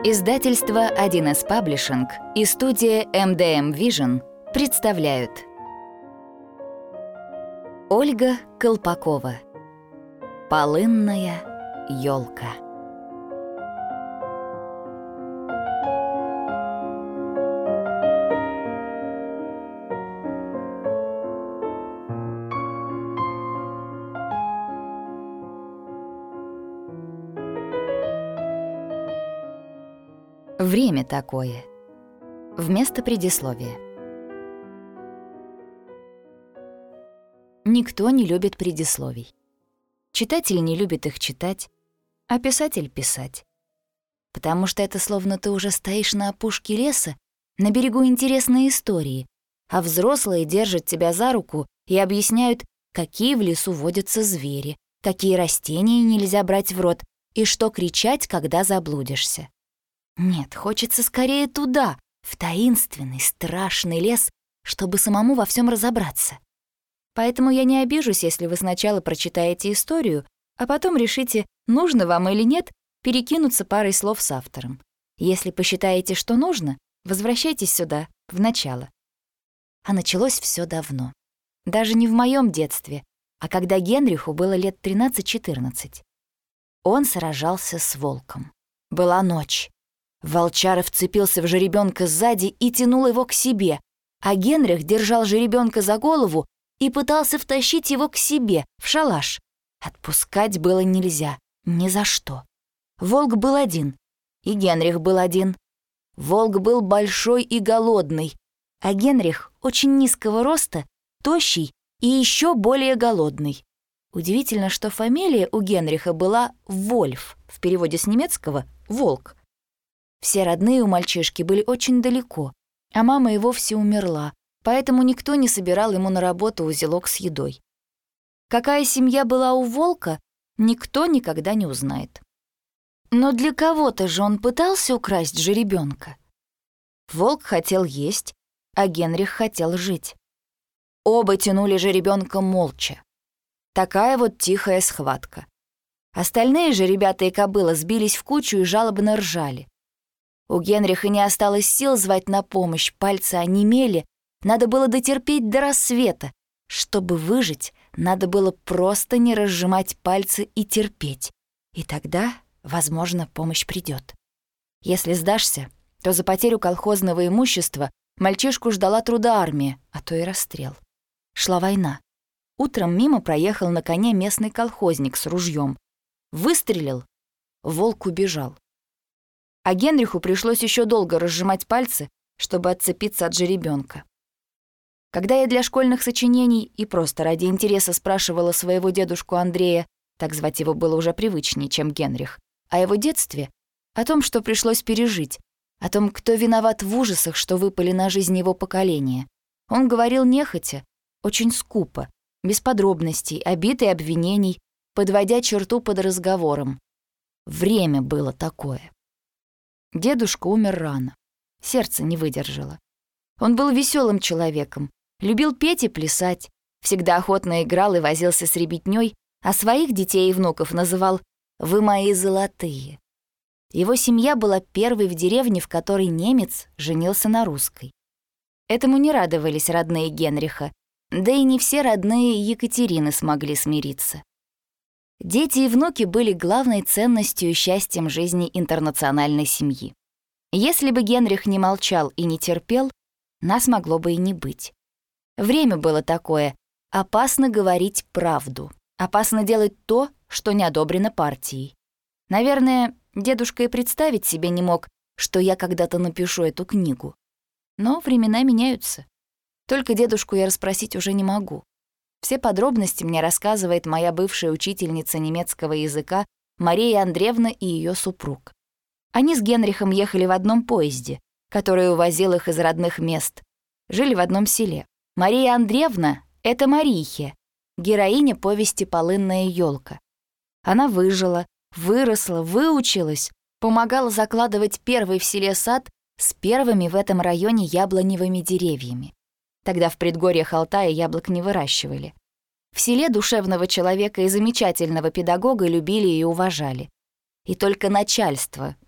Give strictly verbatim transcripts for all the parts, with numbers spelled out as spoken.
Издательство один эс Паблишинг и студия эм дэ эм Vision представляют Ольга Колпакова. Полынная ёлка. Время такое. Вместо предисловия. Никто не любит предисловий. Читатель не любит их читать, а писатель — писать. Потому что это словно ты уже стоишь на опушке леса, на берегу интересной истории, а взрослые держат тебя за руку и объясняют, какие в лесу водятся звери, какие растения нельзя брать в рот и что кричать, когда заблудишься. Нет, хочется скорее туда, в таинственный, страшный лес, чтобы самому во всем разобраться. Поэтому я не обижусь, если вы сначала прочитаете историю, а потом решите, нужно вам или нет, перекинуться парой слов с автором. Если посчитаете, что нужно, возвращайтесь сюда, в начало. А началось все давно. Даже не в моем детстве, а когда Генриху было лет тринадцать-четырнадцать. Он сражался с волком. Была ночь. Волчара вцепился в жеребенка сзади и тянул его к себе, а Генрих держал жеребенка за голову и пытался втащить его к себе, в шалаш. Отпускать было нельзя, ни за что. Волк был один, и Генрих был один. Волк был большой и голодный, а Генрих очень низкого роста, тощий и еще более голодный. Удивительно, что фамилия у Генриха была Вольф, в переводе с немецкого «волк». Все родные у мальчишки были очень далеко, а мама и вовсе умерла, поэтому никто не собирал ему на работу узелок с едой. Какая семья была у волка, никто никогда не узнает. Но для кого-то же он пытался украсть жеребенка. Волк хотел есть, а Генрих хотел жить. Оба тянули жеребенка молча. Такая вот тихая схватка. Остальные же ребята и кобыла сбились в кучу и жалобно ржали. У Генриха не осталось сил звать на помощь, пальцы онемели, надо было дотерпеть до рассвета. Чтобы выжить, надо было просто не разжимать пальцы и терпеть. И тогда, возможно, помощь придет. Если сдашься, то за потерю колхозного имущества мальчишку ждала трудоармия, а то и расстрел. Шла война. Утром мимо проехал на коне местный колхозник с ружьем. Выстрелил, волк убежал. А Генриху пришлось еще долго разжимать пальцы, чтобы отцепиться от жеребенка. Когда я для школьных сочинений и просто ради интереса спрашивала своего дедушку Андрея, так звать его было уже привычнее, чем Генрих, о его детстве, о том, что пришлось пережить, о том, кто виноват в ужасах, что выпали на жизнь его поколения, он говорил нехотя, очень скупо, без подробностей, обид и обвинений, подводя черту под разговором. Время было такое. Дедушка умер рано. Сердце не выдержало. Он был веселым человеком, любил петь и плясать, всегда охотно играл и возился с ребятнёй, а своих детей и внуков называл «вы мои золотые». Его семья была первой в деревне, в которой немец женился на русской. Этому не радовались родные Генриха, да и не все родные Екатерины смогли смириться. Дети и внуки были главной ценностью и счастьем жизни интернациональной семьи. Если бы Генрих не молчал и не терпел, нас могло бы и не быть. Время было такое: опасно говорить правду, опасно делать то, что не одобрено партией. Наверное, дедушка и представить себе не мог, что я когда-то напишу эту книгу. Но времена меняются. Только дедушку я расспросить уже не могу. Все подробности мне рассказывает моя бывшая учительница немецкого языка Мария Андреевна и ее супруг. Они с Генрихом ехали в одном поезде, который увозил их из родных мест. Жили в одном селе. Мария Андреевна — это Марийхе, героиня повести «Полынная ёлка». Она выжила, выросла, выучилась, помогала закладывать первый в селе сад с первыми в этом районе яблоневыми деревьями. Тогда в предгорьях Алтая яблок не выращивали. В селе душевного человека и замечательного педагога любили и уважали. И только начальство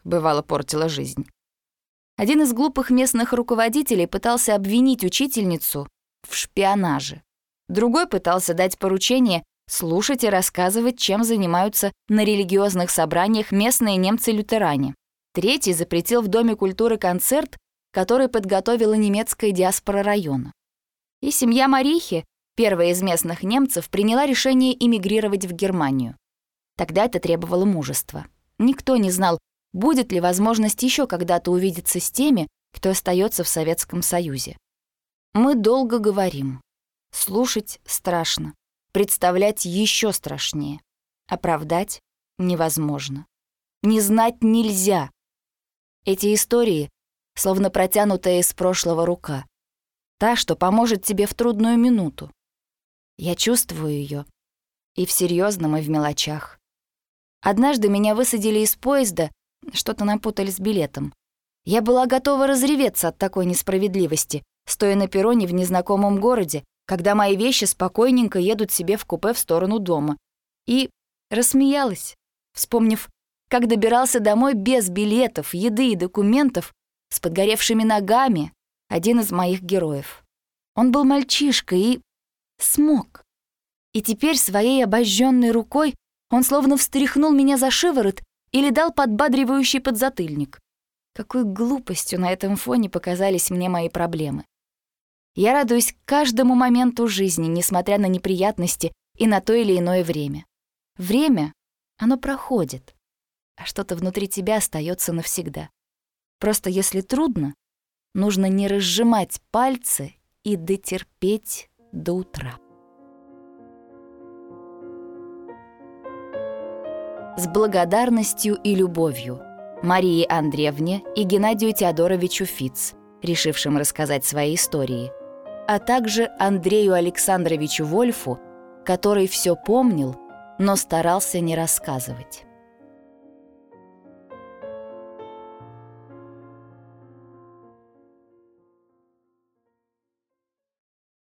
бывало, портила жизнь. Один из глупых местных руководителей пытался обвинить учительницу в шпионаже. Другой пытался дать поручение слушать и рассказывать, чем занимаются на религиозных собраниях местные немцы-лютеране. Третий запретил в Доме культуры концерт, который подготовила немецкая диаспора района. И семья Марихи, первая из местных немцев, приняла решение эмигрировать в Германию. Тогда это требовало мужества. Никто не знал, будет ли возможность еще когда-то увидеться с теми, кто остается в Советском Союзе. Мы долго говорим. Слушать страшно. Представлять еще страшнее. Оправдать невозможно. Не знать нельзя. Эти истории словно протянутая из прошлого рука. Та, что поможет тебе в трудную минуту. Я чувствую ее и в серьезном, и в мелочах. Однажды меня высадили из поезда, что-то напутали с билетом. Я была готова разреветься от такой несправедливости, стоя на перроне в незнакомом городе, когда мои вещи спокойненько едут себе в купе в сторону дома. И рассмеялась, вспомнив, как добирался домой без билетов, еды и документов, с подгоревшими ногами, один из моих героев. Он был мальчишкой и смог. И теперь своей обожженной рукой он словно встряхнул меня за шиворот или дал подбадривающий подзатыльник. Какой глупостью на этом фоне показались мне мои проблемы. Я радуюсь каждому моменту жизни, несмотря на неприятности и на то или иное время. Время, оно проходит, а что-то внутри тебя остается навсегда. Просто если трудно, нужно не разжимать пальцы и дотерпеть до утра. С благодарностью и любовью Марии Андреевне и Геннадию Теодоровичу Фиц, решившим рассказать свои истории, а также Андрею Александровичу Вольфу, который все помнил, но старался не рассказывать.